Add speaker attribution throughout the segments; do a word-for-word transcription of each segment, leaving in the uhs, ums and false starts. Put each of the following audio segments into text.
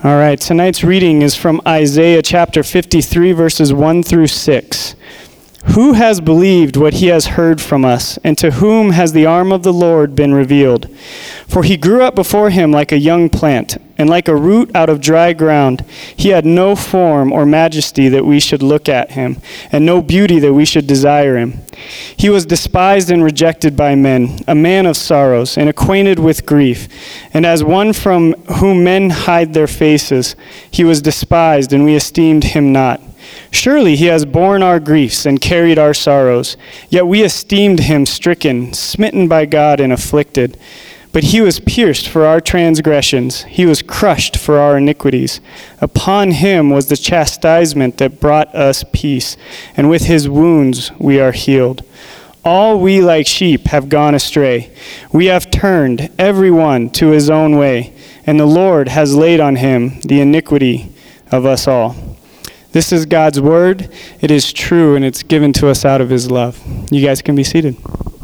Speaker 1: All right, tonight's reading is from Isaiah chapter fifty-three, verses one through six. Who has believed what he has heard from us, and to whom has the arm of the Lord been revealed? For he grew up before him like a young plant, and like a root out of dry ground. He had no form or majesty that we should look at him, and no beauty that we should desire him. He was despised and rejected by men, a man of sorrows, and acquainted with grief. And as one from whom men hide their faces, he was despised, and we esteemed him not. Surely he has borne our griefs and carried our sorrows, yet we esteemed him stricken, smitten by God, and afflicted. But he was pierced for our transgressions, he was crushed for our iniquities. Upon him was the chastisement that brought us peace, and with his wounds we are healed. All we like sheep have gone astray. We have turned every one to his own way, and the Lord has laid on him the iniquity of us all. This is God's word. It is true, and it's given to us out of his love. You guys can be seated.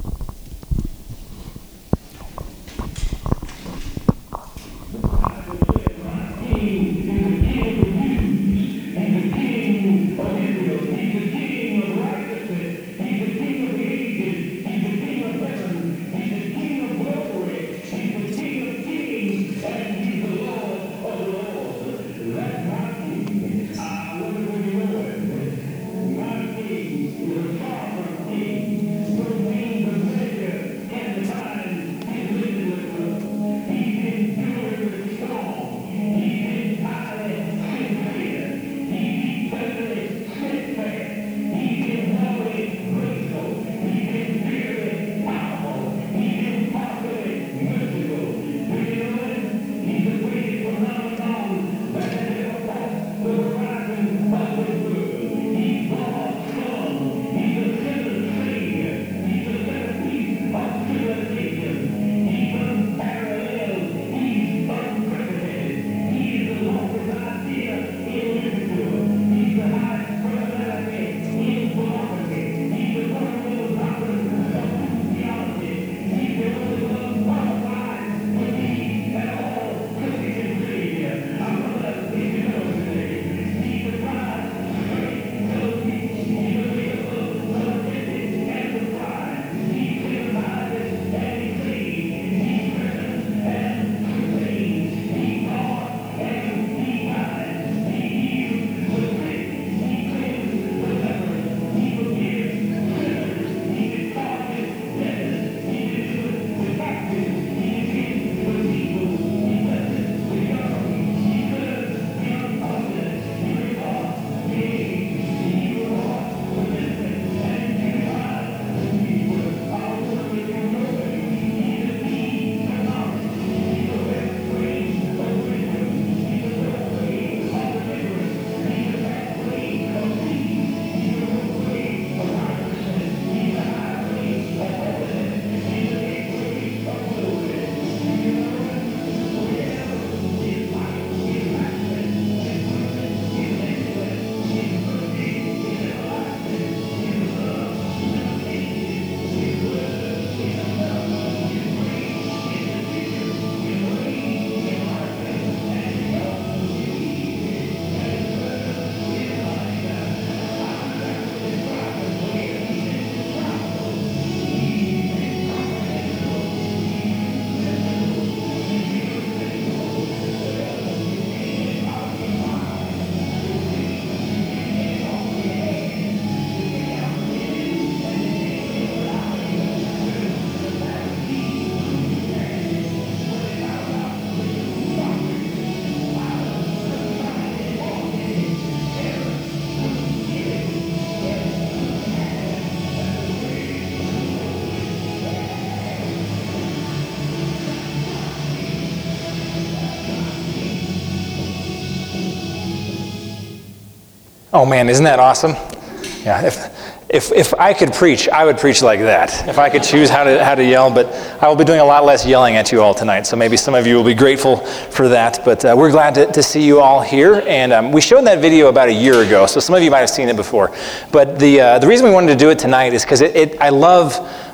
Speaker 2: Oh man, isn't that awesome? Yeah, if if if I could preach, I would preach like that. If I could choose how to how to yell, but I will be doing a lot less yelling at you all tonight. So maybe some of you will be grateful for that. But uh, we're glad to, to see you all here. And um, we showed that video about a year ago, so some of you might have seen it before. But the uh, the reason we wanted to do it tonight is because it, it I love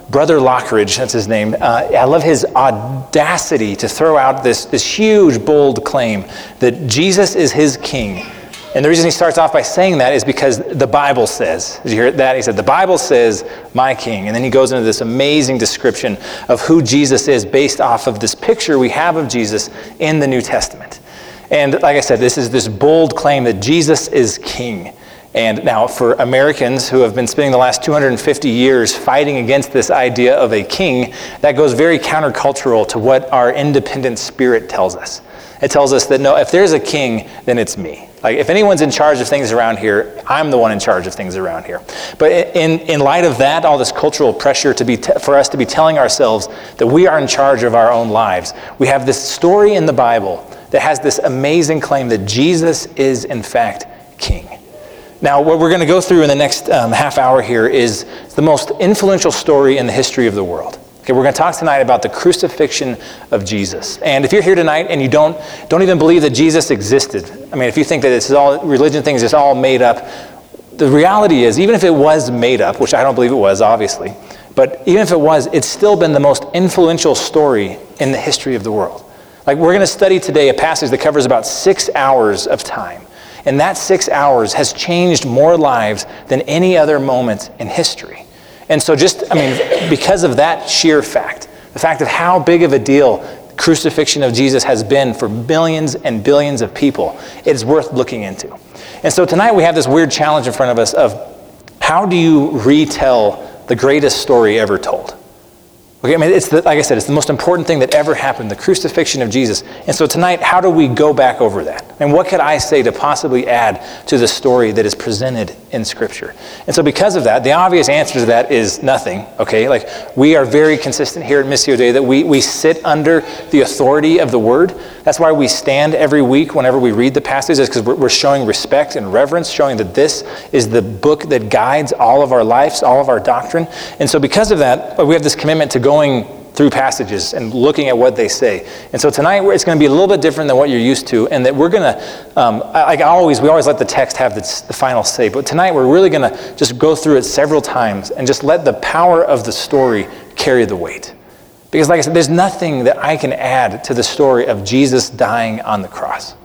Speaker 2: Brother Lockridge, that's his name. Uh, I love his audacity to throw out this, this huge, bold claim that Jesus is his king. And the reason he starts off by saying that is because the Bible says. Did you hear that? He said, the Bible says, my king. And then he goes into this amazing description of who Jesus is based off of this picture we have of Jesus in the New Testament. And like I said, this is this bold claim that Jesus is king. And now for Americans who have been spending the last two hundred fifty years fighting against this idea of a king, that goes very countercultural to what our independent spirit tells us. It tells us that no, if there's a king, then it's me. Like if anyone's in charge of things around here, I'm the one in charge of things around here. But in, in light of that, all this cultural pressure to be t- for us to be telling ourselves that we are in charge of our own lives, we have this story in the Bible that has this amazing claim that Jesus is in fact king. Now, what we're going to go through in the next um, half hour here is the most influential story in the history of the world. Okay, we're going to talk tonight about the crucifixion of Jesus. And if you're here tonight and you don't don't even believe that Jesus existed, I mean, if you think that it's all religion things, it's all made up, the reality is, even if it was made up, which I don't believe it was, obviously, but even if it was, it's still been the most influential story in the history of the world. Like, we're going to study today a passage that covers about six hours of time. And that six hours has changed more lives than any other moment in history. And so just, I mean, because of that sheer fact, the fact of how big of a deal the crucifixion of Jesus has been for billions and billions of people, it's worth looking into. And so tonight we have this weird challenge in front of us of how do you retell the greatest story ever told? Okay, I mean, it's the, like I said, it's the most important thing that ever happened, the crucifixion of Jesus. And so tonight, how do we go back over that? And what could I say to possibly add to the story that is presented in Scripture? And so because of that, the obvious answer to that is nothing, okay? Like, we are very consistent here at Missio Dei that we, we sit under the authority of the Word. That's why we stand every week whenever we read the passages, because we're, we're showing respect and reverence, showing that this is the book that guides all of our lives, all of our doctrine. And so because of that, we have this commitment to go going through passages and looking at what they say. And so tonight it's going to be a little bit different than what you're used to, and that we're going to, um, like always, we always let the text have the, the final say, but tonight we're really going to just go through it several times and just let the power of the story carry the weight. Because like I said, there's nothing that I can add to the story of Jesus dying on the cross.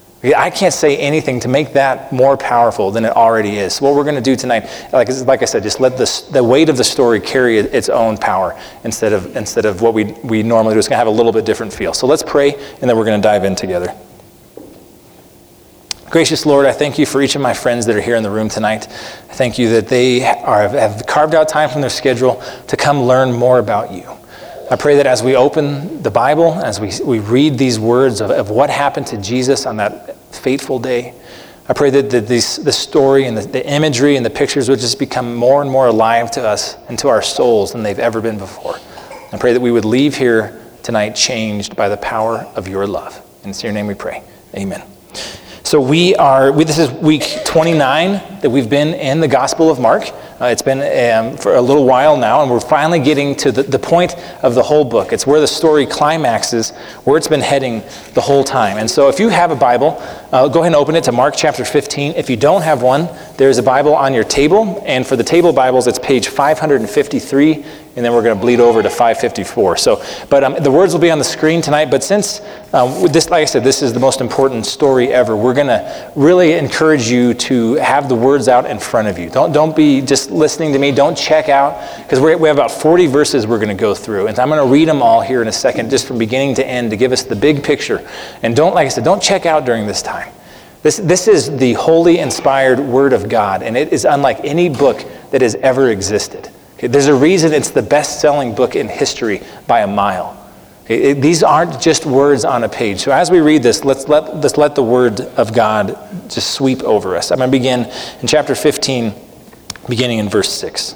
Speaker 2: I can't say anything to make that more powerful than it already is. So what we're going to do tonight, like, like I said, just let the, the weight of the story carry its own power instead of instead of what we, we normally do. It's going to have a little bit different feel. So let's pray, and then we're going to dive in together. Gracious Lord, I thank you for each of my friends that are here in the room tonight. I thank you that they are, have carved out time from their schedule to come learn more about you. I pray that as we open the Bible, as we, we read these words of, of what happened to Jesus on that fateful day, I pray that the, this, the story and the, the imagery and the pictures would just become more and more alive to us and to our souls than they've ever been before. I pray that we would leave here tonight changed by the power of your love. And it's in your name we pray. Amen. So we are, we, this is week twenty-nine that we've been in the Gospel of Mark. Uh, it's been um, for a little while now, and we're finally getting to the, the point of the whole book. It's where the story climaxes, where it's been heading the whole time. And so if you have a Bible, uh, go ahead and open it to Mark chapter fifteen. If you don't have one, there's a Bible on your table, and for the table Bibles, it's page five hundred fifty-three, and then we're going to bleed over to five fifty-four. So, but um, the words will be on the screen tonight, but since um, this, like I said, this is the most important story ever, we're going to really encourage you to have the words out in front of you. Don't, don't be just listening to me. Don't check out, because we have about forty verses we're going to go through, and I'm going to read them all here in a second, just from beginning to end, to give us the big picture. And don't, like I said, don't check out during this time. This, this is the holy, inspired Word of God, and it is unlike any book that has ever existed. Okay, there's a reason it's the best-selling book in history by a mile. Okay, it, these aren't just words on a page. So as we read this, let's let, let's let the Word of God just sweep over us. I'm going to begin in chapter fifteen, beginning in verse six.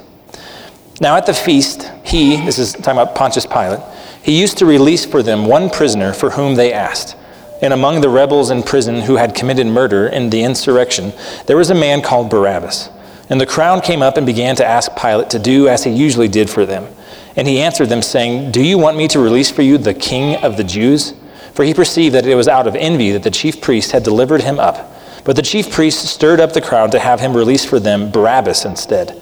Speaker 2: Now at the feast, he, this is talking about Pontius Pilate, he used to release for them one prisoner for whom they asked. And among the rebels in prison who had committed murder in the insurrection, there was a man called Barabbas. And the crowd came up and began to ask Pilate to do as he usually did for them. And he answered them, saying, "Do you want me to release for you the King of the Jews?" For he perceived that it was out of envy that the chief priest had delivered him up. But the chief priests stirred up the crowd to have him release for them Barabbas instead.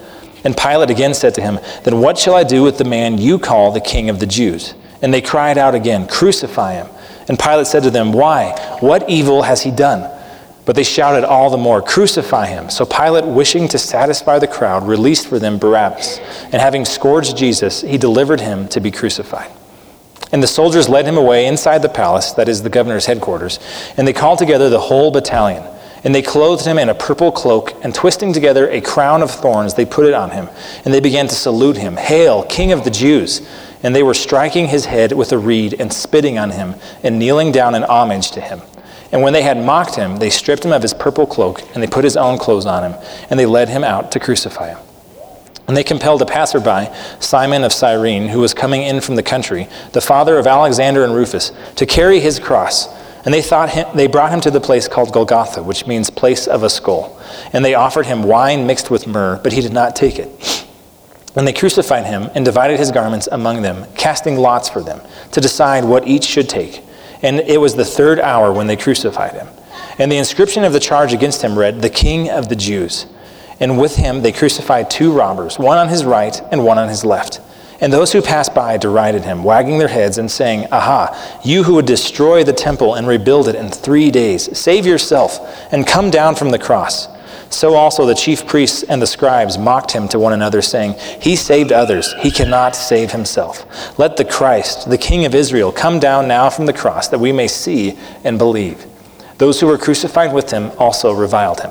Speaker 2: And Pilate again said to him, "Then what shall I do with the man you call the King of the Jews?" And they cried out again, "Crucify him." And Pilate said to them, "Why? What evil has he done?" But they shouted all the more, "Crucify him." So Pilate, wishing to satisfy the crowd, released for them Barabbas. And having scourged Jesus, he delivered him to be crucified. And the soldiers led him away inside the palace, that is the governor's headquarters, and they called together the whole battalion. And they clothed him in a purple cloak, and twisting together a crown of thorns, they put it on him. And they began to salute him, "Hail, King of the Jews!" And they were striking his head with a reed and spitting on him and kneeling down in homage to him. And when they had mocked him, they stripped him of his purple cloak, and they put his own clothes on him, and they led him out to crucify him. And they compelled a passerby, Simon of Cyrene, who was coming in from the country, the father of Alexander and Rufus, to carry his cross. And they thought him, they brought him to the place called Golgotha, which means place of a skull. And they offered him wine mixed with myrrh, but he did not take it. And they crucified him and divided his garments among them, casting lots for them, to decide what each should take. And it was the third hour when they crucified him. And the inscription of the charge against him read, "The King of the Jews." And with him they crucified two robbers, one on his right and one on his left. And those who passed by derided him, wagging their heads and saying, "Aha, you who would destroy the temple and rebuild it in three days, save yourself and come down from the cross." So also the chief priests and the scribes mocked him to one another, saying, "He saved others, he cannot save himself. Let the Christ, the King of Israel, come down now from the cross, that we may see and believe." Those who were crucified with him also reviled him.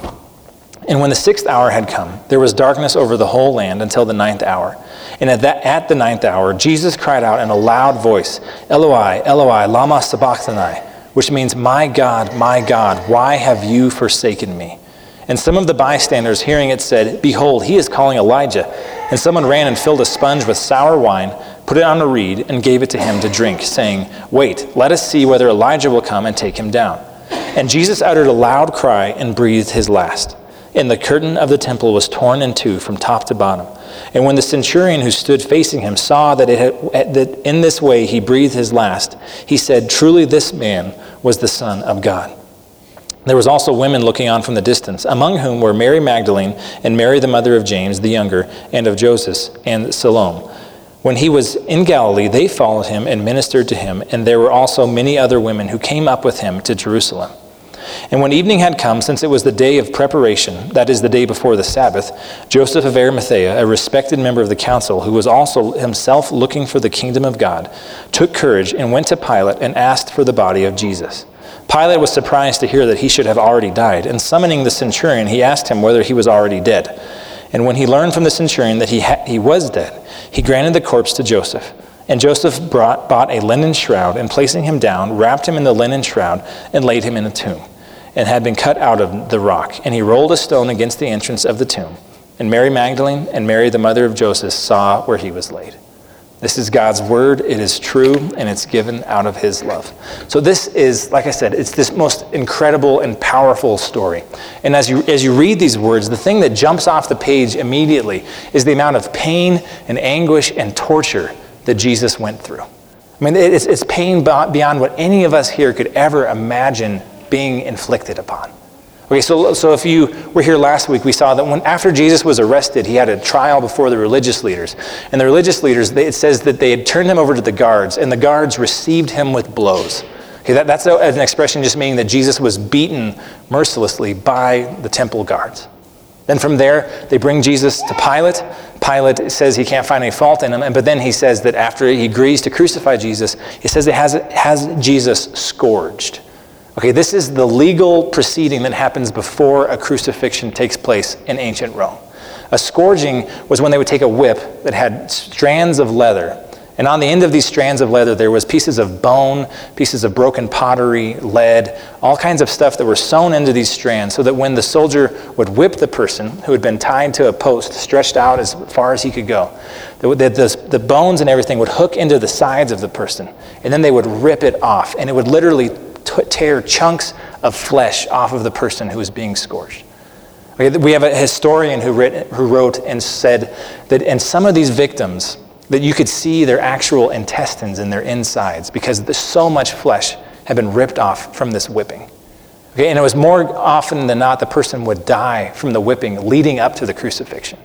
Speaker 2: And when the sixth hour had come, there was darkness over the whole land until the ninth hour. And at, that, at the ninth hour, Jesus cried out in a loud voice, "Eloi, Eloi, lama sabachthani," which means, "My God, my God, why have you forsaken me?" And some of the bystanders, hearing it, said, "Behold, he is calling Elijah." And someone ran and filled a sponge with sour wine, put it on a reed, and gave it to him to drink, saying, "Wait, let us see whether Elijah will come and take him down." And Jesus uttered a loud cry and breathed his last. And the curtain of the temple was torn in two from top to bottom. And when the centurion who stood facing him saw that, it had, that in this way he breathed his last, he said, "Truly this man was the Son of God." There was also women looking on from the distance, among whom were Mary Magdalene and Mary the mother of James the younger, and of Joseph and Salome. When he was in Galilee, they followed him and ministered to him, and there were also many other women who came up with him to Jerusalem. And when evening had come, since it was the day of preparation, that is the day before the Sabbath, Joseph of Arimathea, a respected member of the council, who was also himself looking for the kingdom of God, took courage and went to Pilate and asked for the body of Jesus. Pilate was surprised to hear that he should have already died, and summoning the centurion, he asked him whether he was already dead. And when he learned from the centurion that he, ha- he was dead, he granted the corpse to Joseph. And Joseph brought, bought a linen shroud, and placing him down, wrapped him in the linen shroud, and laid him in a tomb, and had been cut out of the rock. And he rolled a stone against the entrance of the tomb. And Mary Magdalene and Mary the mother of Joseph saw where he was laid. This is God's word. It is true, and it's given out of his love. So this is, like I said, it's this most incredible and powerful story. And as you as you read these words, the thing that jumps off the page immediately is the amount of pain and anguish and torture that Jesus went through. I mean, it's, it's pain beyond what any of us here could ever imagine being inflicted upon. Okay, so so if you were here last week, we saw that when after Jesus was arrested, he had a trial before the religious leaders. And the religious leaders, they, it says that they had turned him over to the guards, and the guards received him with blows. Okay, that, that's a, an expression just meaning that Jesus was beaten mercilessly by the temple guards. Then from there, they bring Jesus to Pilate. Pilate says he can't find any fault in him, and but then he says that after he agrees to crucify Jesus, he says it has, has Jesus scourged. Okay, this is the legal proceeding that happens before a crucifixion takes place in ancient Rome. A scourging was when they would take a whip that had strands of leather, and on the end of these strands of leather there was pieces of bone, pieces of broken pottery, lead, all kinds of stuff that were sewn into these strands so that when the soldier would whip the person who had been tied to a post, stretched out as far as he could go, the, the, the bones and everything would hook into the sides of the person, and then they would rip it off, and it would literally T- tear chunks of flesh off of the person who was being scourged. Okay, we have a historian who, writ, who wrote and said that in some of these victims, that you could see their actual intestines and their insides because there's so much flesh had been ripped off from this whipping. Okay, and it was more often than not the person would die from the whipping leading up to the crucifixion.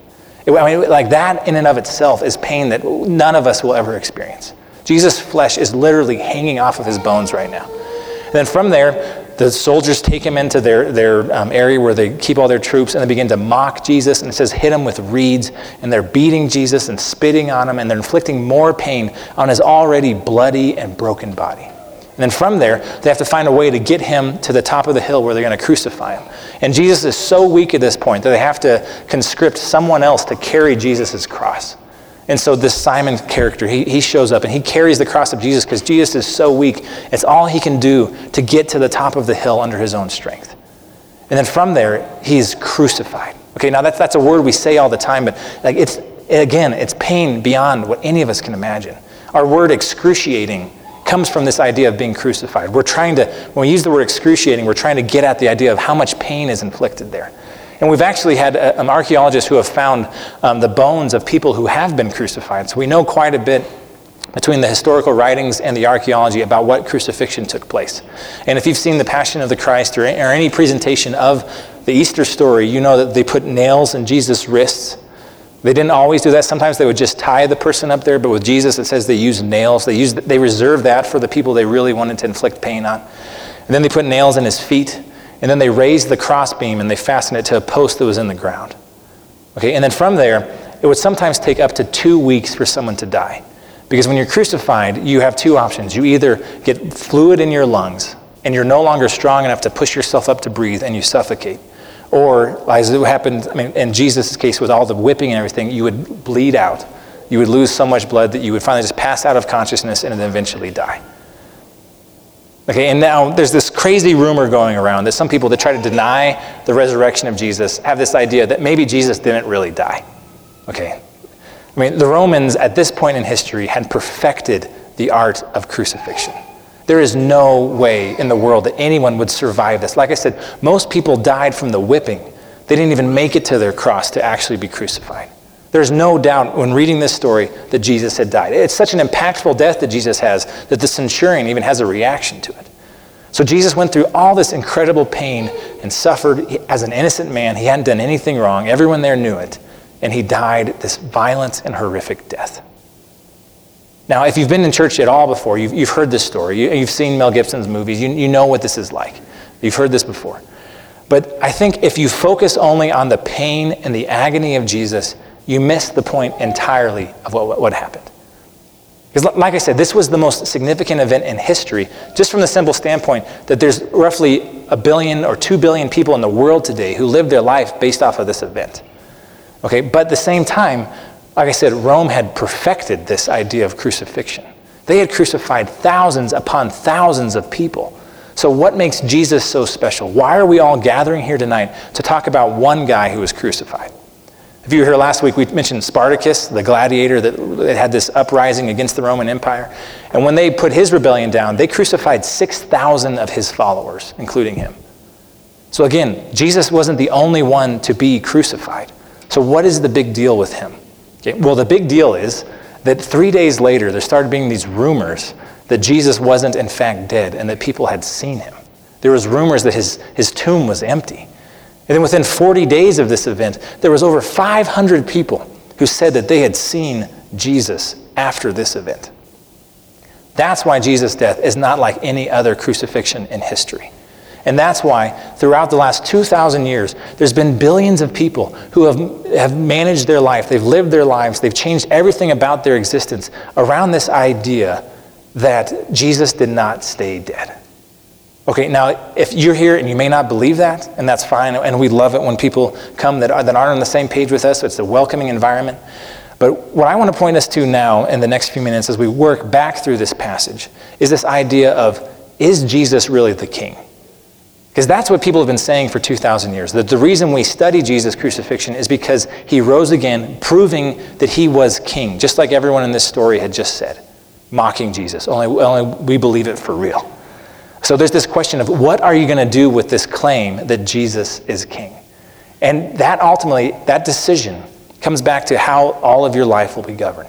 Speaker 2: I mean, like that in and of itself is pain that none of us will ever experience. Jesus' flesh is literally hanging off of his bones right now. And then from there, the soldiers take him into their, their um, area where they keep all their troops, and they begin to mock Jesus, and it says hit him with reeds, and they're beating Jesus and spitting on him, and they're inflicting more pain on his already bloody and broken body. And then from there, they have to find a way to get him to the top of the hill where they're going to crucify him. And Jesus is so weak at this point that they have to conscript someone else to carry Jesus' cross. And so this Simon character, he, he shows up and he carries the cross of Jesus because Jesus is so weak. It's all he can do to get to the top of the hill under his own strength. And then from there, he's crucified. Okay, now that's, that's a word we say all the time, but like it's again, it's pain beyond what any of us can imagine. Our word excruciating comes from this idea of being crucified. We're trying to, when we use the word excruciating, we're trying to get at the idea of how much pain is inflicted there. And we've actually had uh, um, archaeologists who have found um, the bones of people who have been crucified. So we know quite a bit between the historical writings and the archaeology about what crucifixion took place. And if you've seen the Passion of the Christ or, or any presentation of the Easter story, you know that they put nails in Jesus' wrists. They didn't always do that. Sometimes they would just tie the person up there, but with Jesus it says they used nails. They used, they reserved that for the people they really wanted to inflict pain on. And then they put nails in his feet. And then they raised the crossbeam and they fastened it to a post that was in the ground. Okay, and then from there, it would sometimes take up to two weeks for someone to die. Because when you're crucified, you have two options. You either get fluid in your lungs and you're no longer strong enough to push yourself up to breathe and you suffocate. Or, as it happened, I mean, in Jesus' case with all the whipping and everything, you would bleed out. You would lose so much blood that you would finally just pass out of consciousness and then eventually die. Okay, and now there's this crazy rumor going around that some people that try to deny the resurrection of Jesus have this idea that maybe Jesus didn't really die. Okay, I mean, the Romans at this point in history had perfected the art of crucifixion. There is no way in the world that anyone would survive this. Like I said, most people died from the whipping. They didn't even make it to their cross to actually be crucified. There's no doubt when reading this story that Jesus had died. It's such an impactful death that Jesus has that the centurion even has a reaction to it. So Jesus went through all this incredible pain and suffered as an innocent man. He hadn't done anything wrong. Everyone there knew it. And he died this violent and horrific death. Now, if you've been in church at all before, you've, you've heard this story. You, you've seen Mel Gibson's movies. You, you know what this is like. You've heard this before. But I think if you focus only on the pain and the agony of Jesus, you miss the point entirely of what, what happened. Because like I said, this was the most significant event in history, just from the simple standpoint that there's roughly a billion or two billion people in the world today who live their life based off of this event. Okay, but at the same time, like I said, Rome had perfected this idea of crucifixion. They had crucified thousands upon thousands of people. So what makes Jesus so special? Why are we all gathering here tonight to talk about one guy who was crucified? If you were here last week, we mentioned Spartacus, the gladiator that had this uprising against the Roman Empire. And when they put his rebellion down, they crucified six thousand of his followers, including him. So again, Jesus wasn't the only one to be crucified. So what is the big deal with him? Okay, well, the big deal is that three days later, there started being these rumors that Jesus wasn't in fact dead and that people had seen him. There was rumors that his, his tomb was empty. And then within forty days of this event, there was over five hundred people who said that they had seen Jesus after this event. That's why Jesus' death is not like any other crucifixion in history. And that's why throughout the last two thousand years, there's been billions of people who have, have managed their life, they've lived their lives, they've changed everything about their existence around this idea that Jesus did not stay dead. Okay, now, if you're here and you may not believe that, and that's fine, and we love it when people come that, are, that aren't on the same page with us, so it's a welcoming environment. But what I want to point us to now in the next few minutes as we work back through this passage is this idea of, is Jesus really the king? Because that's what people have been saying for two thousand years. That the reason we study Jesus' crucifixion is because he rose again, proving that he was king, just like everyone in this story had just said, mocking Jesus, only, only we believe it for real. So there's this question of what are you going to do with this claim that Jesus is king? And that ultimately, that decision comes back to how all of your life will be governed.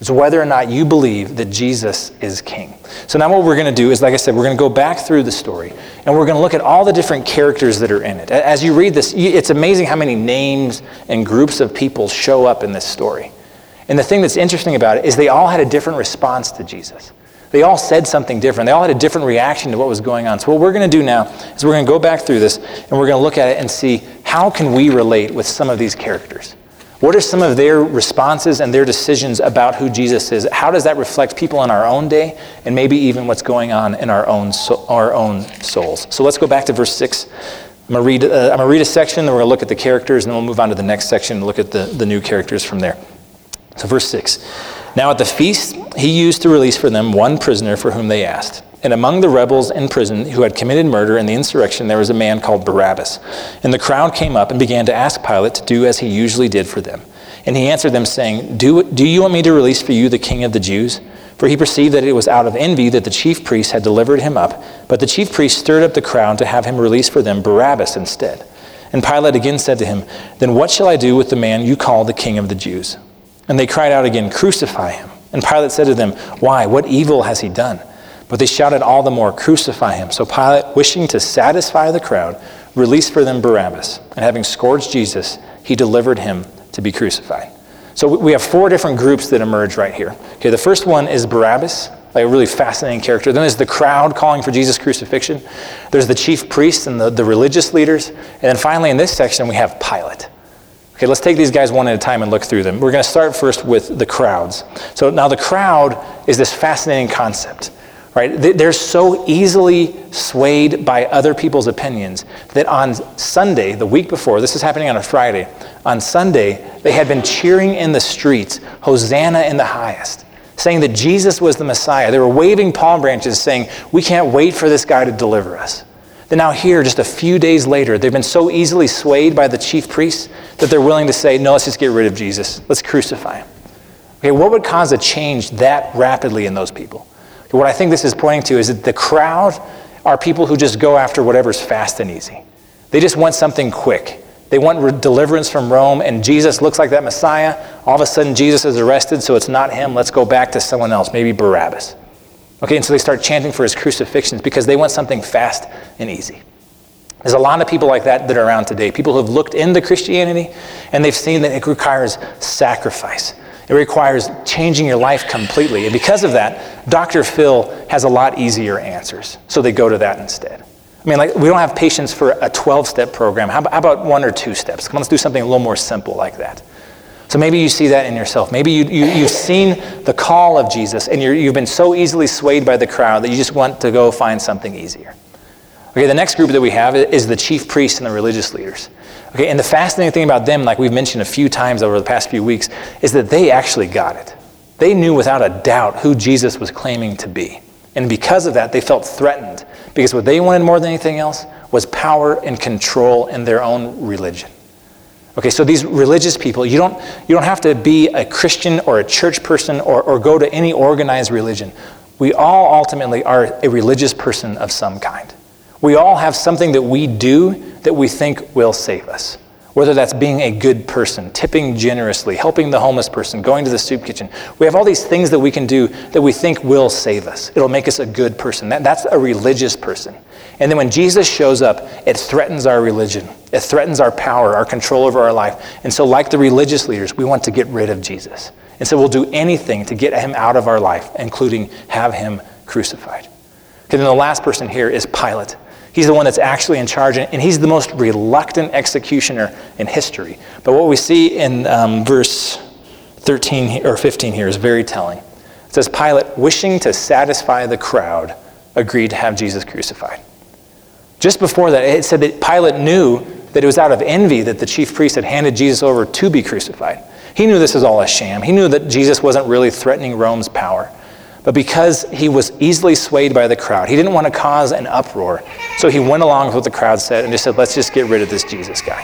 Speaker 2: It's whether or not you believe that Jesus is king. So now what we're going to do is, like I said, we're going to go back through the story, and we're going to look at all the different characters that are in it. As you read this, it's amazing how many names and groups of people show up in this story. And the thing that's interesting about it is they all had a different response to Jesus. They all said something different. They all had a different reaction to what was going on. So what we're going to do now is we're going to go back through this, and we're going to look at it and see how can we relate with some of these characters. What are some of their responses and their decisions about who Jesus is? How does that reflect people in our own day, and maybe even what's going on in our own so, our own souls? So let's go back to verse six. I'm going to read, uh, I'm going to read a section, then we're going to look at the characters, and then we'll move on to the next section and look at the, the new characters from there. So verse six. Now at the feast, he used to release for them one prisoner for whom they asked. And among the rebels in prison who had committed murder in the insurrection, there was a man called Barabbas. And the crowd came up and began to ask Pilate to do as he usually did for them. And he answered them, saying, Do, do you want me to release for you the king of the Jews? For he perceived that it was out of envy that the chief priests had delivered him up. But the chief priests stirred up the crowd to have him release for them Barabbas instead. And Pilate again said to him, Then what shall I do with the man you call the king of the Jews? And they cried out again, Crucify him. And Pilate said to them, Why? What evil has he done? But they shouted all the more, Crucify him. So Pilate, wishing to satisfy the crowd, released for them Barabbas. And having scourged Jesus, he delivered him to be crucified. So we have four different groups that emerge right here. Okay, the first one is Barabbas, like a really fascinating character. Then there's the crowd calling for Jesus' crucifixion. There's the chief priests and the, the religious leaders. And then finally in this section, we have Pilate. Okay, let's take these guys one at a time and look through them. We're going to start first with the crowds. So now the crowd is this fascinating concept, right? They're so easily swayed by other people's opinions that on Sunday, the week before, this is happening on a Friday, on Sunday, they had been cheering in the streets, Hosanna in the highest, saying that Jesus was the Messiah. They were waving palm branches saying, we can't wait for this guy to deliver us. Then now here, just a few days later, they've been so easily swayed by the chief priests that they're willing to say, no, let's just get rid of Jesus. Let's crucify him. Okay, what would cause a change that rapidly in those people? Okay, what I think this is pointing to is that the crowd are people who just go after whatever's fast and easy. They just want something quick. They want re- deliverance from Rome, and Jesus looks like that Messiah. All of a sudden, Jesus is arrested, so it's not him. Let's go back to someone else, maybe Barabbas. Okay, and so they start chanting for his crucifixions because they want something fast and easy. There's a lot of people like that that are around today, people who have looked into Christianity, and they've seen that it requires sacrifice. It requires changing your life completely. And because of that, Doctor Phil has a lot easier answers, so they go to that instead. I mean, like, we don't have patience for a twelve-step program. How about, how about one or two steps? Come on, let's do something a little more simple like that. So maybe you see that in yourself. Maybe you, you, you've seen the call of Jesus, and you're, you've been so easily swayed by the crowd that you just want to go find something easier. Okay, the next group that we have is the chief priests and the religious leaders. Okay, and the fascinating thing about them, like we've mentioned a few times over the past few weeks, is that they actually got it. They knew without a doubt who Jesus was claiming to be. And because of that, they felt threatened, because what they wanted more than anything else was power and control in their own religion. Okay, so these religious people, you don't, you don't have to be a Christian or a church person or, or go to any organized religion. We all ultimately are a religious person of some kind. We all have something that we do that we think will save us. Whether that's being a good person, tipping generously, helping the homeless person, going to the soup kitchen. We have all these things that we can do that we think will save us. It'll make us a good person. That, that's a religious person. And then when Jesus shows up, it threatens our religion. It threatens our power, our control over our life. And so like the religious leaders, we want to get rid of Jesus. And so we'll do anything to get him out of our life, including have him crucified. Okay, then the last person here is Pilate. He's the one that's actually in charge, and he's the most reluctant executioner in history. But what we see in um, verse thirteen or fifteen here is very telling. It says, Pilate, wishing to satisfy the crowd, agreed to have Jesus crucified. Just before that, it said that Pilate knew that it was out of envy that the chief priest had handed Jesus over to be crucified. He knew this was all a sham. He knew that Jesus wasn't really threatening Rome's power. But because he was easily swayed by the crowd, he didn't want to cause an uproar. So he went along with what the crowd said and just said, let's just get rid of this Jesus guy.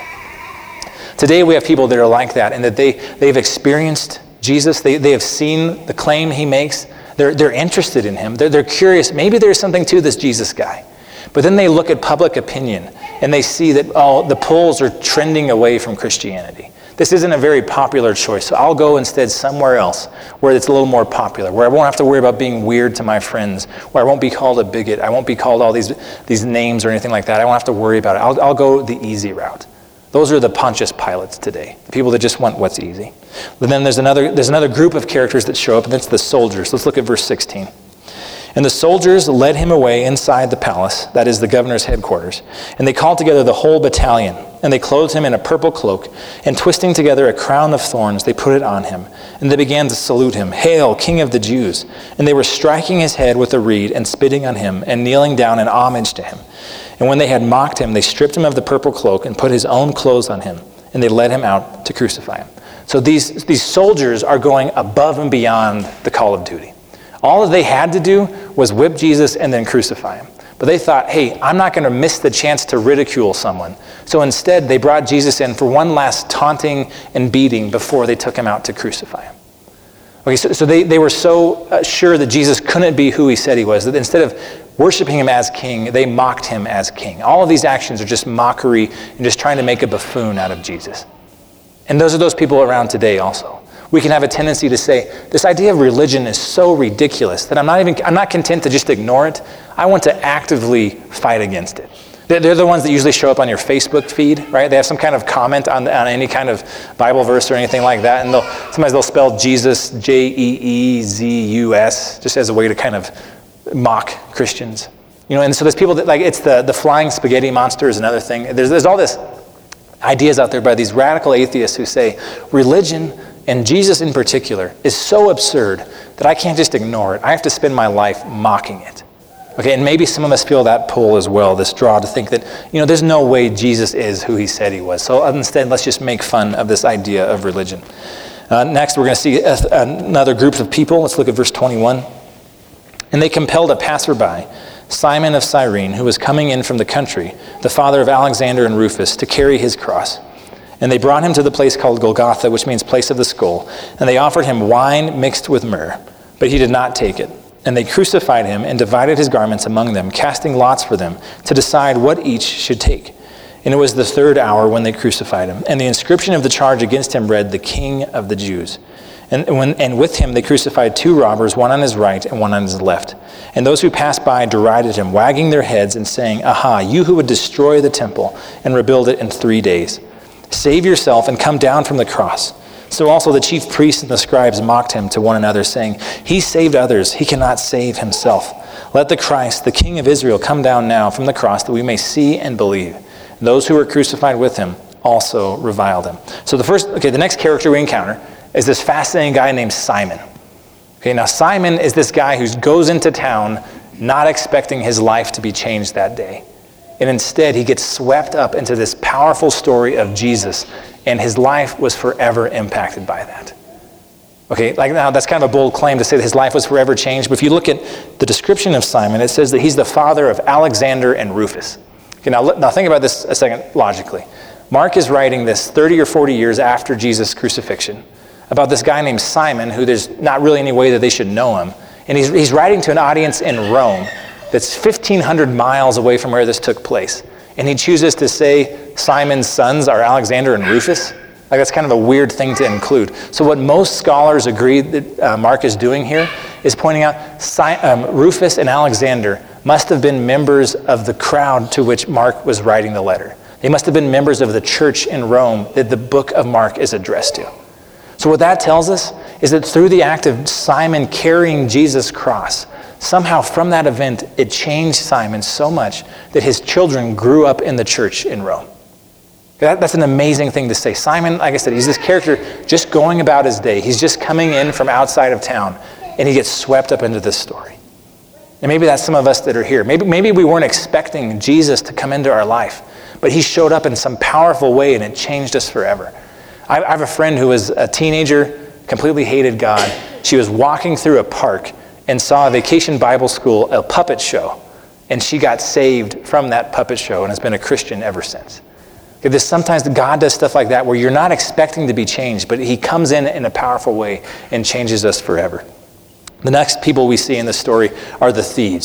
Speaker 2: Today we have people that are like that, and that they, they've experienced Jesus. They, they have seen the claim he makes. They're, they're interested in him. They're, they're curious. Maybe there's something to this Jesus guy. But then they look at public opinion, and they see that, oh, the polls are trending away from Christianity. This isn't a very popular choice, so I'll go instead somewhere else where it's a little more popular, where I won't have to worry about being weird to my friends, where I won't be called a bigot, I won't be called all these, these names or anything like that. I won't have to worry about it. I'll, I'll go the easy route. Those are the Pontius Pilates today, the people that just want what's easy. But then there's another, there's another group of characters that show up, and that's the soldiers. Let's look at verse sixteen. And the soldiers led him away inside the palace, that is the governor's headquarters. And they called together the whole battalion, and they clothed him in a purple cloak, and twisting together a crown of thorns, they put it on him. And they began to salute him, "Hail, King of the Jews!" And they were striking his head with a reed, and spitting on him, and kneeling down in homage to him. And when they had mocked him, they stripped him of the purple cloak, and put his own clothes on him, and they led him out to crucify him. So these, these soldiers are going above and beyond the call of duty. All that they had to do was whip Jesus and then crucify him. But they thought, hey, I'm not going to miss the chance to ridicule someone. So instead, they brought Jesus in for one last taunting and beating before they took him out to crucify him. Okay, so, so they, they were so uh, sure that Jesus couldn't be who he said he was, that instead of worshiping him as king, they mocked him as king. All of these actions are just mockery and just trying to make a buffoon out of Jesus. And those are those people around today also. We can have a tendency to say, this idea of religion is so ridiculous that I'm not even, I'm not content to just ignore it. I want to actively fight against it. They're, they're the ones that usually show up on your Facebook feed, right? They have some kind of comment on, on any kind of Bible verse or anything like that, and they'll, sometimes they'll spell Jesus, J E E Z U S, just as a way to kind of mock Christians. You know, and so there's people that, like, it's the, the flying spaghetti monster is another thing. There's, there's all this ideas out there by these radical atheists who say religion, and Jesus in particular, is so absurd that I can't just ignore it. I have to spend my life mocking it. Okay, and maybe some of us feel that pull as well, this draw to think that, you know, there's no way Jesus is who he said he was. So instead, let's just make fun of this idea of religion. Uh, next, we're going to see a, another group of people. Let's look at verse twenty-one. And they compelled a passerby, Simon of Cyrene, who was coming in from the country, the father of Alexander and Rufus, to carry his cross. And they brought him to the place called Golgotha, which means place of the skull. And they offered him wine mixed with myrrh, but he did not take it. And they crucified him and divided his garments among them, casting lots for them to decide what each should take. And it was the third hour when they crucified him. And the inscription of the charge against him read, "The King of the Jews." And, when, and with him they crucified two robbers, one on his right and one on his left. And those who passed by derided him, wagging their heads and saying, "Aha, you who would destroy the temple and rebuild it in three days. Save yourself and come down from the cross." So also the chief priests and the scribes mocked him to one another, saying, "He saved others, he cannot save himself. Let the Christ, the King of Israel, come down now from the cross that we may see and believe." And those who were crucified with him also reviled him. So the first, okay, the next character we encounter is this fascinating guy named Simon. Okay, now Simon is this guy who goes into town not expecting his life to be changed that day. And instead, he gets swept up into this powerful story of Jesus, and his life was forever impacted by that. Okay, like now that's kind of a bold claim to say that his life was forever changed, but if you look at the description of Simon, it says that he's the father of Alexander and Rufus. Okay, now, now think about this a second logically. Mark is writing this thirty or forty years after Jesus' crucifixion about this guy named Simon, who there's not really any way that they should know him. And he's, he's writing to an audience in Rome that's fifteen hundred miles away from where this took place. And he chooses to say Simon's sons are Alexander and Rufus. Like, that's kind of a weird thing to include. So what most scholars agree that uh, Mark is doing here is pointing out si- um, Rufus and Alexander must have been members of the crowd to which Mark was writing the letter. They must have been members of the church in Rome that the book of Mark is addressed to. So what that tells us is that through the act of Simon carrying Jesus' cross, somehow from that event, it changed Simon so much that his children grew up in the church in Rome. That, that's an amazing thing to say. Simon, like I said, he's this character just going about his day. He's just coming in from outside of town, and he gets swept up into this story. And maybe that's some of us that are here. Maybe, maybe we weren't expecting Jesus to come into our life, but he showed up in some powerful way, and it changed us forever. I, I have a friend who was a teenager, completely hated God. She was walking through a park and saw a Vacation Bible School, a puppet show, and she got saved from that puppet show and has been a Christian ever since. There's sometimes God does stuff like that where you're not expecting to be changed, but he comes in in a powerful way and changes us forever. The next people we see in this story are the thieves.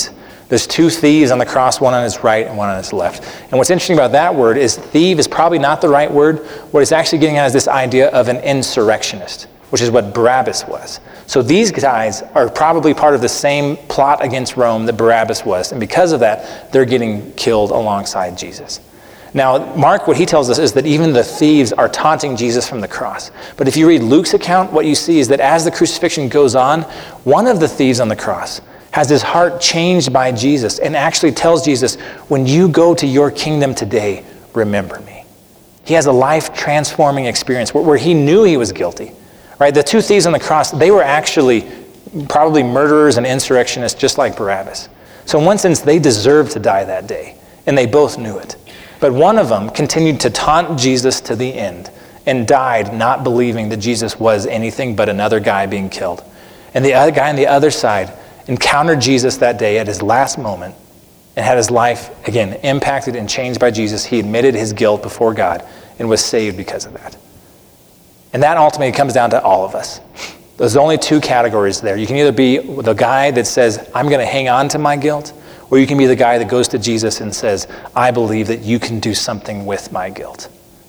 Speaker 2: There's two thieves on the cross, one on his right and one on his left. And what's interesting about that word is thief is probably not the right word. What it's actually getting at is this idea of an insurrectionist, which is what Barabbas was. So these guys are probably part of the same plot against Rome that Barabbas was. And because of that, they're getting killed alongside Jesus. Now, Mark, what he tells us is that even the thieves are taunting Jesus from the cross. But if you read Luke's account, what you see is that as the crucifixion goes on, one of the thieves on the cross has his heart changed by Jesus and actually tells Jesus, when you go to your kingdom today, remember me. He has a life-transforming experience where, where he knew he was guilty. Right? The two thieves on the cross, they were actually probably murderers and insurrectionists just like Barabbas. So in one sense, they deserved to die that day, and they both knew it. But one of them continued to taunt Jesus to the end and died not believing that Jesus was anything but another guy being killed. And the other guy on the other side encountered Jesus that day at his last moment and had his life, again, impacted and changed by Jesus. He admitted his guilt before God and was saved because of that. And that ultimately comes down to all of us. There's only two categories there. You can either be the guy that says, I'm going to hang on to my guilt, or you can be the guy that goes to Jesus and says, I believe that you can do something with my guilt.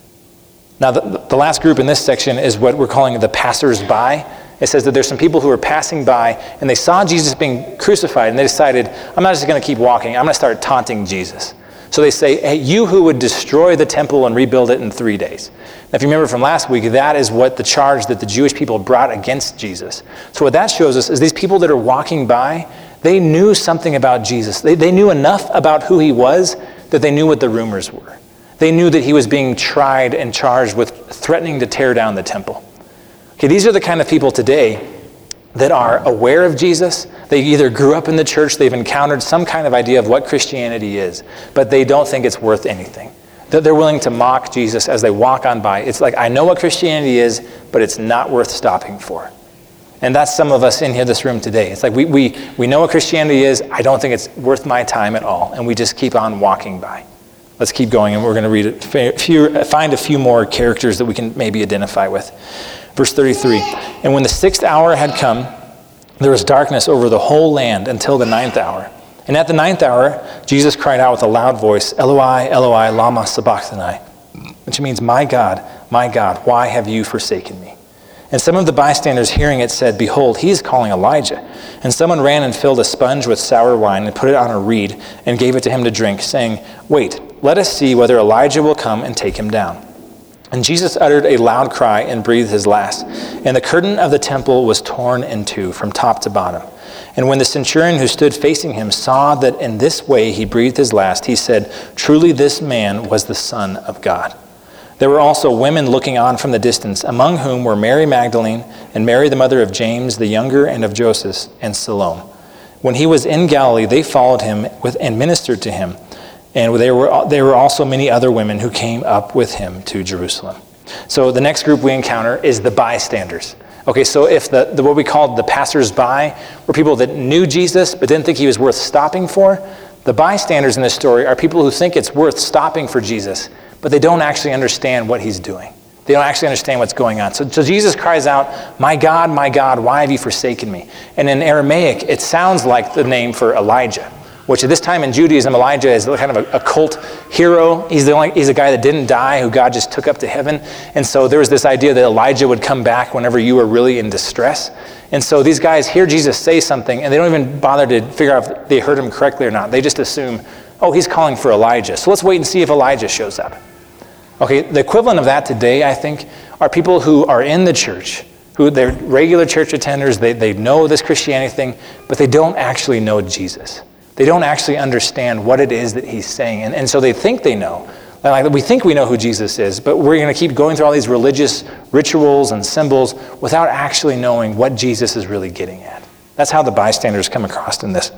Speaker 2: Now, the, the last group in this section is what we're calling the passers-by. It says that there's some people who are passing by, and they saw Jesus being crucified, and they decided, I'm not just going to keep walking, I'm going to start taunting Jesus. So they say, hey, you who would destroy the temple and rebuild it in three days. Now, if you remember from last week, that is what the charge that the Jewish people brought against Jesus. So what that shows us is these people that are walking by, they knew something about Jesus. They, they knew enough about who he was that they knew what the rumors were. They knew that he was being tried and charged with threatening to tear down the temple. Okay, these are the kind of people today that are aware of Jesus. They either grew up in the church, they've encountered some kind of idea of what Christianity is, but they don't think it's worth anything. They're willing to mock Jesus as they walk on by. It's like, I know what Christianity is, but it's not worth stopping for. And that's some of us in here, this room today. It's like we, we, we know what Christianity is, I don't think it's worth my time at all, and we just keep on walking by. Let's keep going, and we're going to read a few, find a few more characters that we can maybe identify with. Verse thirty-three, and when the sixth hour had come, there was darkness over the whole land until the ninth hour. And at the ninth hour, Jesus cried out with a loud voice, Eloi, Eloi, lama sabachthani, which means, my God, my God, why have you forsaken me? And some of the bystanders hearing it said, behold, he is calling Elijah. And someone ran and filled a sponge with sour wine and put it on a reed and gave it to him to drink, saying, wait, let us see whether Elijah will come and take him down. And Jesus uttered a loud cry and breathed his last. And the curtain of the temple was torn in two from top to bottom. And when the centurion who stood facing him saw that in this way he breathed his last, he said, truly this man was the Son of God. There were also women looking on from the distance, among whom were Mary Magdalene and Mary the mother of James the younger and of Joseph and Salome. When he was in Galilee, they followed him with, and ministered to him. And there were there were also many other women who came up with him to Jerusalem. So the next group we encounter is the bystanders. Okay, so if the, the what we called the passers-by were people that knew Jesus but didn't think he was worth stopping for, the bystanders in this story are people who think it's worth stopping for Jesus, but they don't actually understand what he's doing. They don't actually understand what's going on. So, so Jesus cries out, my God, my God, why have you forsaken me? And in Aramaic, it sounds like the name for Elijah, which at this time in Judaism, Elijah is kind of a, a cult hero. He's the only, he's a guy that didn't die, who God just took up to heaven. And so there was this idea that Elijah would come back whenever you were really in distress. And so these guys hear Jesus say something, and they don't even bother to figure out if they heard him correctly or not. They just assume, oh, he's calling for Elijah. So let's wait and see if Elijah shows up. Okay, the equivalent of that today, I think, are people who are in the church, who they're regular church attenders, they, they know this Christianity thing, but they don't actually know Jesus. They don't actually understand what it is that he's saying. And, and so they think they know. Like, we think we know who Jesus is, but we're going to keep going through all these religious rituals and symbols without actually knowing what Jesus is really getting at. That's how the bystanders come across in this.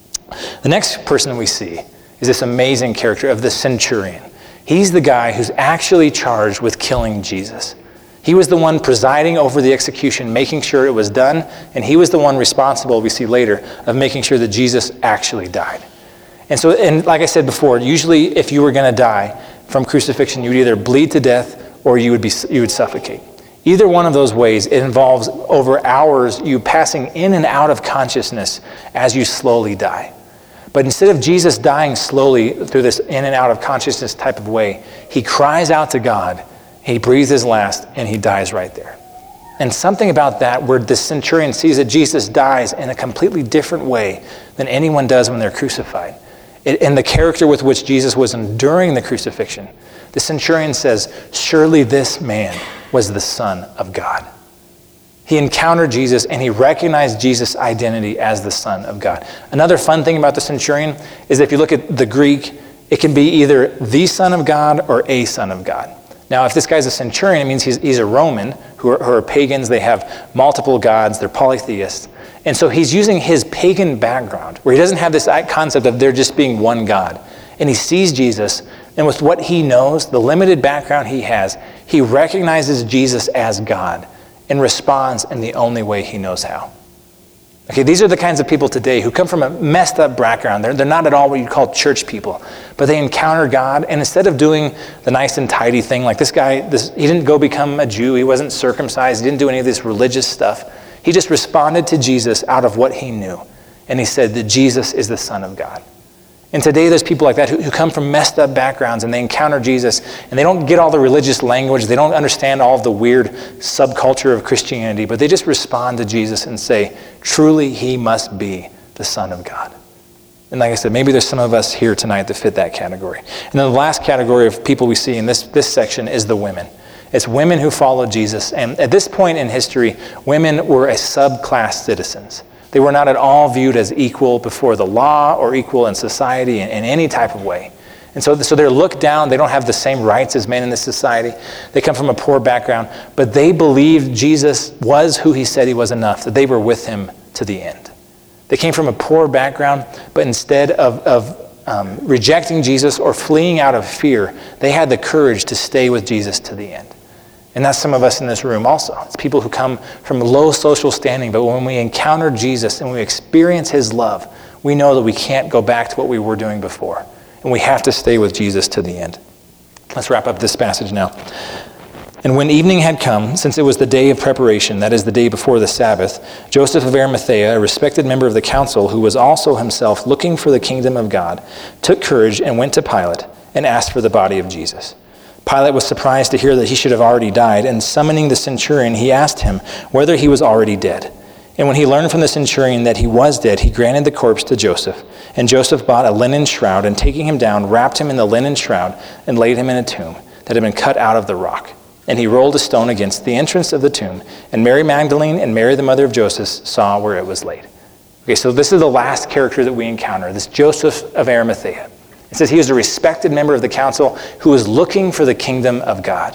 Speaker 2: The next person we see is this amazing character of the centurion. He's the guy who's actually charged with killing Jesus. He was the one presiding over the execution, making sure it was done, and he was the one responsible, we see later, of making sure that Jesus actually died. And so, and like I said before, usually if you were going to die from crucifixion, you would either bleed to death or you would be you would suffocate. Either one of those ways, it involves over hours you passing in and out of consciousness as you slowly die. But instead of Jesus dying slowly through this in and out of consciousness type of way, he cries out to God, he breathes his last, and he dies right there. And something about that where the centurion sees that Jesus dies in a completely different way than anyone does when they're crucified. It, and the character with which Jesus was enduring the crucifixion, the centurion says, surely this man was the Son of God. He encountered Jesus and he recognized Jesus' identity as the Son of God. Another fun thing about the centurion is that if you look at the Greek, it can be either the Son of God or a Son of God. Now, if this guy's a centurion, it means he's, he's a Roman, who are, who are pagans. They have multiple gods. They're polytheists. And so he's using his pagan background, where he doesn't have this concept of there just being one God. And he sees Jesus, and with what he knows, the limited background he has, he recognizes Jesus as God and responds in the only way he knows how. Okay, these are the kinds of people today who come from a messed up background. They're, they're not at all what you'd call church people, but they encounter God, and instead of doing the nice and tidy thing, like this guy, this, he didn't go become a Jew, he wasn't circumcised, he didn't do any of this religious stuff. He just responded to Jesus out of what he knew, and he said that Jesus is the Son of God. And today there's people like that who, who come from messed up backgrounds and they encounter Jesus and they don't get all the religious language, they don't understand all of the weird subculture of Christianity, but they just respond to Jesus and say, truly he must be the Son of God. And like I said, maybe there's some of us here tonight that fit that category. And then the last category of people we see in this, this section is the women. It's women who follow Jesus. And at this point in history, women were a subclass citizens. They were not at all viewed as equal before the law or equal in society in, in any type of way. And so, so they're looked down. They don't have the same rights as men in this society. They come from a poor background, but they believed Jesus was who he said he was enough, that they were with him to the end. They came from a poor background, but instead of, of um, rejecting Jesus or fleeing out of fear, they had the courage to stay with Jesus to the end. And that's some of us in this room also. It's people who come from low social standing, but when we encounter Jesus and we experience his love, we know that we can't go back to what we were doing before. And we have to stay with Jesus to the end. Let's wrap up this passage now. And when evening had come, since it was the day of preparation, that is the day before the Sabbath, Joseph of Arimathea, a respected member of the council, who was also himself looking for the kingdom of God, took courage and went to Pilate and asked for the body of Jesus. Pilate was surprised to hear that he should have already died, and summoning the centurion, he asked him whether he was already dead. And when he learned from the centurion that he was dead, he granted the corpse to Joseph. And Joseph bought a linen shroud, and taking him down, wrapped him in the linen shroud, and laid him in a tomb that had been cut out of the rock. And he rolled a stone against the entrance of the tomb, and Mary Magdalene and Mary the mother of Joseph saw where it was laid. Okay, so this is the last character that we encounter, this Joseph of Arimathea. It says he was a respected member of the council who was looking for the kingdom of God.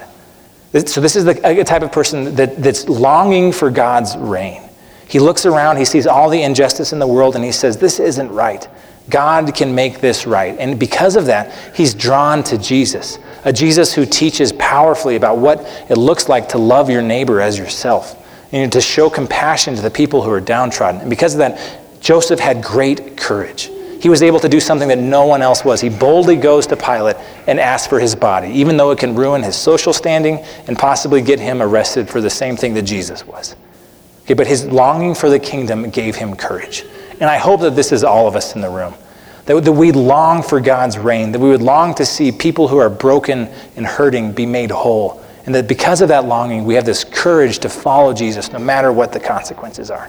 Speaker 2: So this is the a type of person that, that's longing for God's reign. He looks around, he sees all the injustice in the world, and he says, this isn't right. God can make this right. And because of that, he's drawn to Jesus, a Jesus who teaches powerfully about what it looks like to love your neighbor as yourself, and to show compassion to the people who are downtrodden. And because of that, Joseph had great courage. He was able to do something that no one else was. He boldly goes to Pilate and asks for his body, even though it can ruin his social standing and possibly get him arrested for the same thing that Jesus was. Okay, but his longing for the kingdom gave him courage. And I hope that this is all of us in the room. That, that we long for God's reign, that we would long to see people who are broken and hurting be made whole. And that because of that longing, we have this courage to follow Jesus no matter what the consequences are.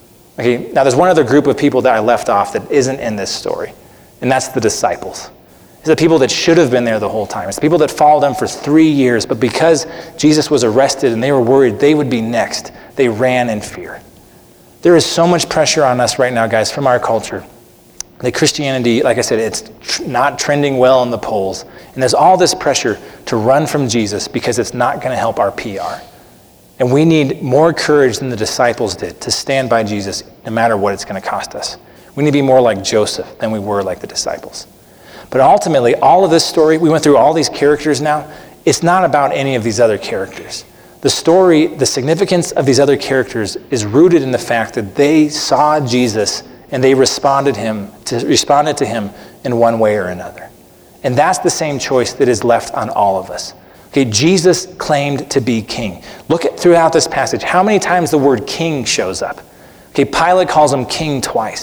Speaker 2: Okay, now there's one other group of people that I left off that isn't in this story, and that's the disciples. It's the people that should have been there the whole time. It's the people that followed him for three years, but because Jesus was arrested and they were worried they would be next, they ran in fear. There is so much pressure on us right now, guys, from our culture. That Christianity, like I said, it's tr- not trending well in the polls, and there's all this pressure to run from Jesus because it's not going to help our P R. And we need more courage than the disciples did to stand by Jesus no matter what it's going to cost us. We need to be more like Joseph than we were like the disciples. But ultimately, all of this story, we went through all these characters now, it's not about any of these other characters. The story, the significance of these other characters is rooted in the fact that they saw Jesus and they responded him to, responded to him in one way or another. And that's the same choice that is left on all of us. Okay, Jesus claimed to be king. Look at throughout this passage, how many times the word king shows up. Okay, Pilate calls him king twice.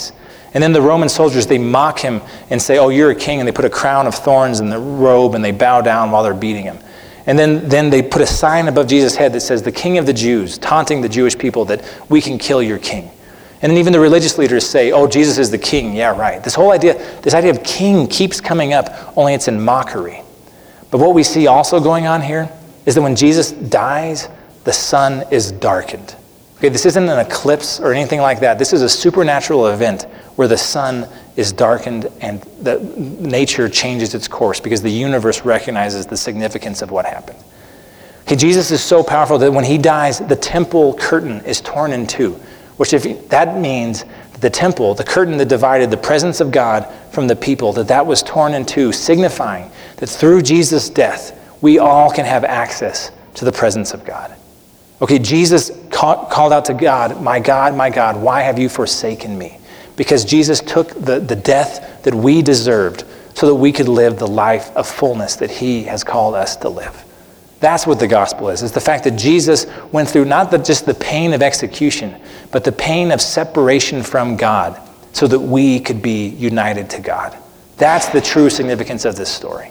Speaker 2: And then the Roman soldiers, they mock him and say, oh, you're a king. And they put a crown of thorns in the robe and they bow down while they're beating him. And then, then they put a sign above Jesus' head that says, the King of the Jews, taunting the Jewish people that we can kill your king. And then even the religious leaders say, oh, Jesus is the king. Yeah, right. This whole idea, this idea of king keeps coming up, only it's in mockery. But what we see also going on here is that when Jesus dies, the sun is darkened. Okay, this isn't an eclipse or anything like that. This is a supernatural event where the sun is darkened and the nature changes its course because the universe recognizes the significance of what happened. Okay, Jesus is so powerful that when he dies, the temple curtain is torn in two, which if that means that the temple, the curtain that divided the presence of God from the people, that that was torn in two, signifying that through Jesus' death, we all can have access to the presence of God. Okay, Jesus ca- called out to God, my God, my God, why have you forsaken me? Because Jesus took the, the death that we deserved so that we could live the life of fullness that he has called us to live. That's what the gospel is. It's the fact that Jesus went through not the, just the pain of execution, but the pain of separation from God so that we could be united to God. That's the true significance of this story.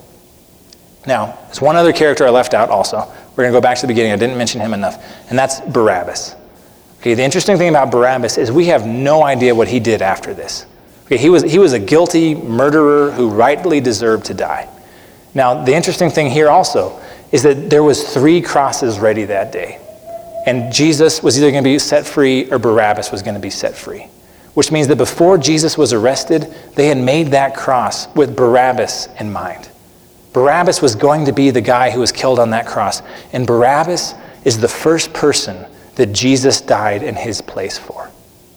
Speaker 2: Now, there's one other character I left out also. We're going to go back to the beginning. I didn't mention him enough, and that's Barabbas. Okay, the interesting thing about Barabbas is we have no idea what he did after this. Okay, he was, he was a guilty murderer who rightly deserved to die. Now, the interesting thing here also is that there was three crosses ready that day. And Jesus was either going to be set free or Barabbas was going to be set free. Which means that before Jesus was arrested, they had made that cross with Barabbas in mind. Barabbas was going to be the guy who was killed on that cross. And Barabbas is the first person that Jesus died in his place for.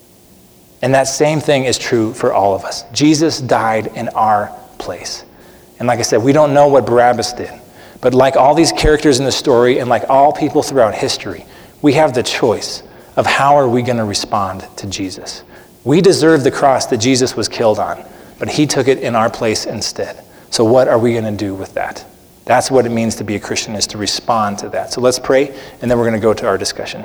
Speaker 2: And that same thing is true for all of us. Jesus died in our place. And like I said, we don't know what Barabbas did. But like all these characters in the story and like all people throughout history, we have the choice of how are we going to respond to Jesus. We deserve the cross that Jesus was killed on, but he took it in our place instead. So what are we going to do with that? That's what it means to be a Christian, is to respond to that. So let's pray, and then we're going to go to our discussion.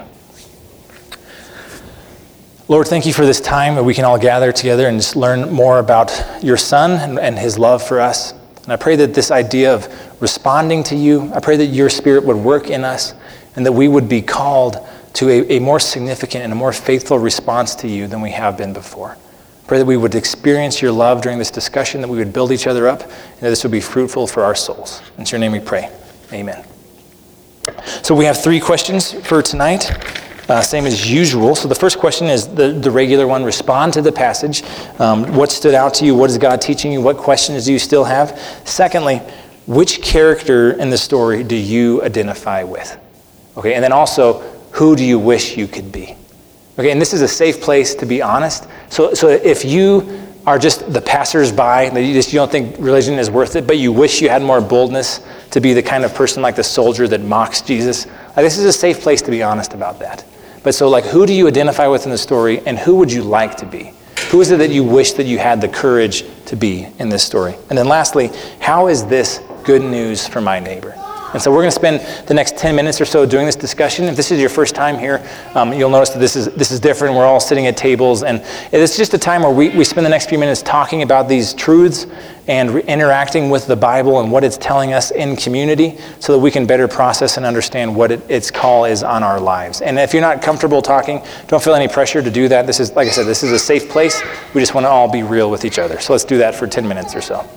Speaker 2: Lord, thank you for this time that we can all gather together and just learn more about your Son and, and his love for us. And I pray that this idea of responding to you, I pray that your Spirit would work in us and that we would be called to a, a more significant and a more faithful response to you than we have been before. I pray that we would experience your love during this discussion, that we would build each other up, and that this would be fruitful for our souls. In your name we pray. Amen. So we have three questions for tonight. Uh, same as usual. So the first question is the, the regular one. Respond to the passage. Um, what stood out to you? What is God teaching you? What questions do you still have? Secondly, which character in the story do you identify with? Okay, and then also, who do you wish you could be? Okay, and this is a safe place to be honest. So, so if you are just the passersby, that you just you don't think religion is worth it, but you wish you had more boldness to be the kind of person like the soldier that mocks Jesus, like, this is a safe place to be honest about that. But so like, who do you identify with in the story, and who would you like to be? Who is it that you wish that you had the courage to be in this story? And then lastly, how is this good news for my neighbor? And so we're going to spend the next ten minutes or so doing this discussion. If this is your first time here, um, you'll notice that this is this is different. We're all sitting at tables, and it's just a time where we, we spend the next few minutes talking about these truths and re- interacting with the Bible and what it's telling us in community so that we can better process and understand what it, its call is on our lives. And if you're not comfortable talking, don't feel any pressure to do that. This is, like I said, this is a safe place. We just want to all be real with each other. So let's do that for ten minutes or so.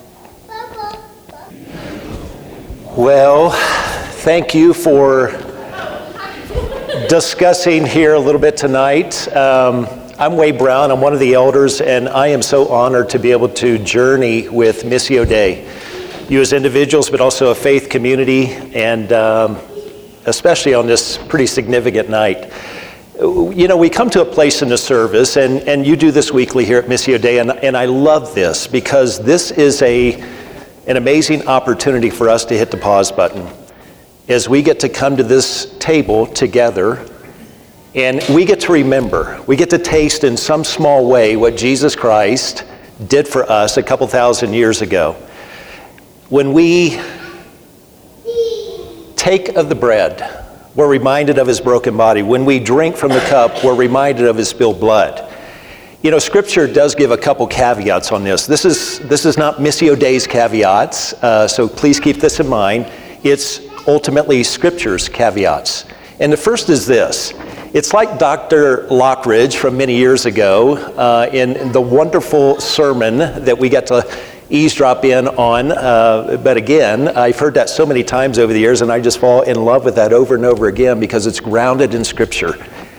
Speaker 3: Well, thank you for discussing here a little bit tonight. Um, I'm Wade Brown. I'm one of the elders, and I am so honored to be able to journey with Missio Dei. You as individuals, but also a faith community, and um, especially on this pretty significant night. You know, we come to a place in the service, and, and you do this weekly here at Missio Dei, and, and I love this because this is a an amazing opportunity for us to hit the pause button as we get to come to this table together, and we get to remember, we get to taste in some small way what Jesus Christ did for us a couple thousand years ago. When we take of the bread, we're reminded of his broken body. When we drink from the cup, we're reminded of his spilled blood. You know, Scripture does give a couple caveats on this. This is this is not Missio Dei's caveats, uh, so please keep this in mind. It's ultimately Scripture's caveats. And the first is this. It's like Doctor Lockridge from many years ago uh, in, in the wonderful sermon that we got to eavesdrop in on. Uh, but again, I've heard that so many times over the years, and I just fall in love with that over and over again because it's grounded in Scripture.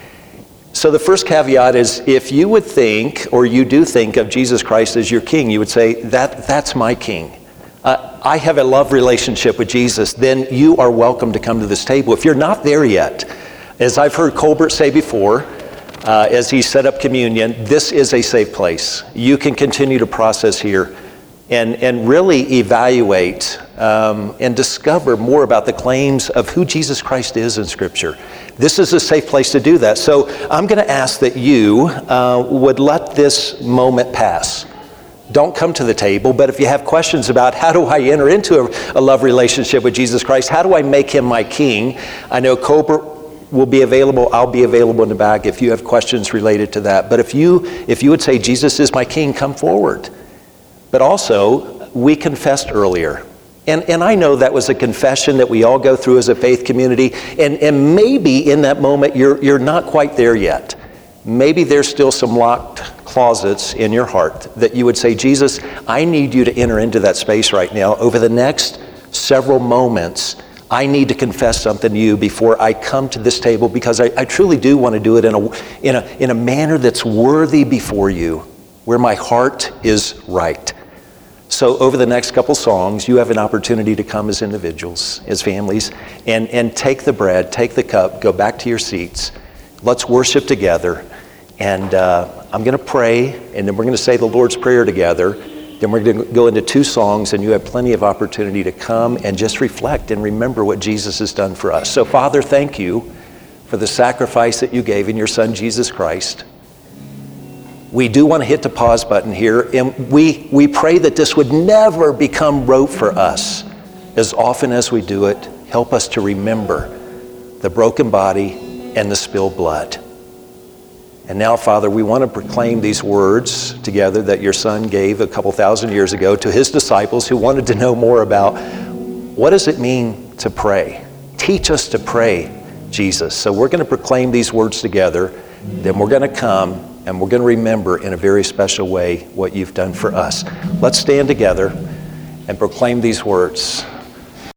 Speaker 3: So the first caveat is, if you would think, or you do think of Jesus Christ as your king, you would say, that that's my king. Uh, I have a love relationship with Jesus, then you are welcome to come to this table. If you're not there yet, as I've heard Colbert say before, uh, as he set up communion, this is a safe place. You can continue to process here and, and really evaluate um, and discover more about the claims of who Jesus Christ is in Scripture. This is a safe place to do that. So I'm going to ask that you uh, would let this moment pass. Don't come to the table, but if you have questions about how do I enter into a, a love relationship with Jesus Christ, how do I make him my king? I know Colbert will be available. I'll be available in the back if you have questions related to that. But if you if you would say, Jesus is my king, come forward. But also, we confessed earlier. And, and I know that was a confession that we all go through as a faith community. And, and maybe in that moment, you're, you're not quite there yet. Maybe there's still some locked closets in your heart that you would say, Jesus, I need you to enter into that space right now. Over the next several moments, I need to confess something to you before I come to this table, because I, I truly do want to do it in a, in a, in a manner that's worthy before you, where my heart is right. So over the next couple songs, you have an opportunity to come as individuals, as families, and, and take the bread, take the cup, go back to your seats. Let's worship together. And uh, I'm going to pray, and then we're going to say the Lord's Prayer together. Then we're going to go into two songs, and you have plenty of opportunity to come and just reflect and remember what Jesus has done for us. So, Father, thank you for the sacrifice that you gave in your Son, Jesus Christ. We do want to hit the pause button here, and we, we pray that this would never become rote for us. As often as we do it, help us to remember the broken body and the spilled blood. And now, Father, we want to proclaim these words together that your Son gave a couple thousand years ago to his disciples who wanted to know more about what does it mean to pray. Teach us to pray, Jesus. So we're going to proclaim these words together, then we're going to come and we're going to remember in a very special way what you've done for us. Let's stand together and proclaim these words.